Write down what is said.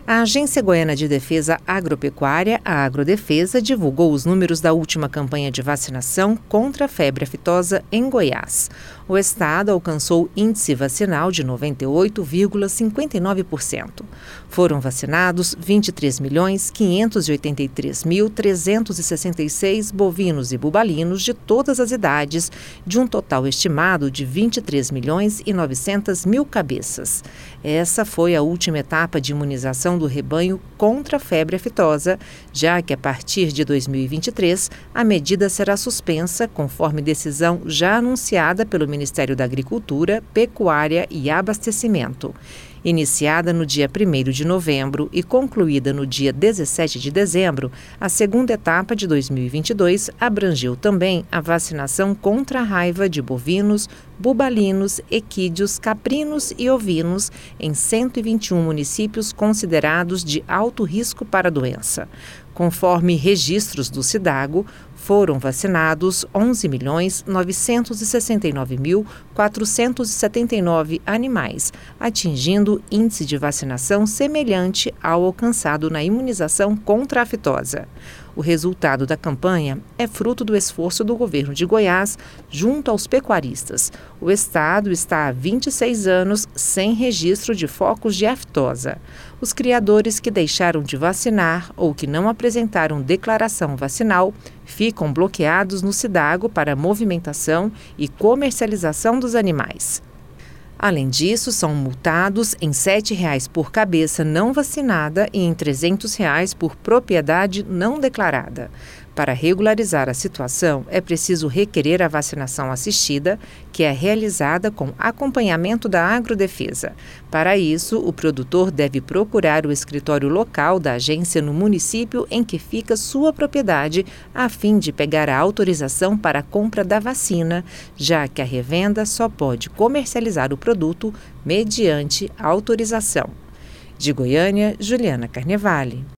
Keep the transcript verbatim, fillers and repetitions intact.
A Agência Goiana de Defesa Agropecuária, a Agrodefesa, divulgou os números da última campanha de vacinação contra a febre aftosa em Goiás. O estado alcançou índice vacinal de noventa e oito vírgula cinquenta e nove por cento. Foram vacinados vinte e três milhões quinhentos e oitenta e três mil trezentos e sessenta e seis bovinos e bubalinos de todas as idades, de um total estimado de vinte e três milhões e novecentas mil cabeças. Essa foi a última etapa de imunização do rebanho contra a febre aftosa, já que a partir de dois mil e vinte e três a medida será suspensa, conforme decisão já anunciada pelo Ministério da Agricultura, Pecuária e Abastecimento. Iniciada no dia primeiro de novembro e concluída no dia dezessete de dezembro, a segunda etapa de dois mil e vinte e dois abrangeu também a vacinação contra a raiva de bovinos, bubalinos, equídeos, caprinos e ovinos em cento e vinte e um municípios considerados de alto risco para a doença. Conforme registros do Cidago, foram vacinados onze milhões novecentos e sessenta e nove mil quatrocentos e setenta e nove animais, atingindo índice de vacinação semelhante ao alcançado na imunização contra a aftosa. O resultado da campanha é fruto do esforço do governo de Goiás junto aos pecuaristas. O estado está há vinte e seis anos sem registro de focos de aftosa. Os criadores que deixaram de vacinar ou que não apresentaram declaração vacinal ficam bloqueados no Cidago para movimentação e comercialização dos animais. Além disso, são multados em sete reais por cabeça não vacinada e em trezentos reais por propriedade não declarada. Para regularizar a situação, é preciso requerer a vacinação assistida, que é realizada com acompanhamento da Agrodefesa. Para isso, o produtor deve procurar o escritório local da agência no município em que fica sua propriedade, a fim de pegar a autorização para a compra da vacina, já que a revenda só pode comercializar o produto mediante autorização. De Goiânia, Juliana Carnevale.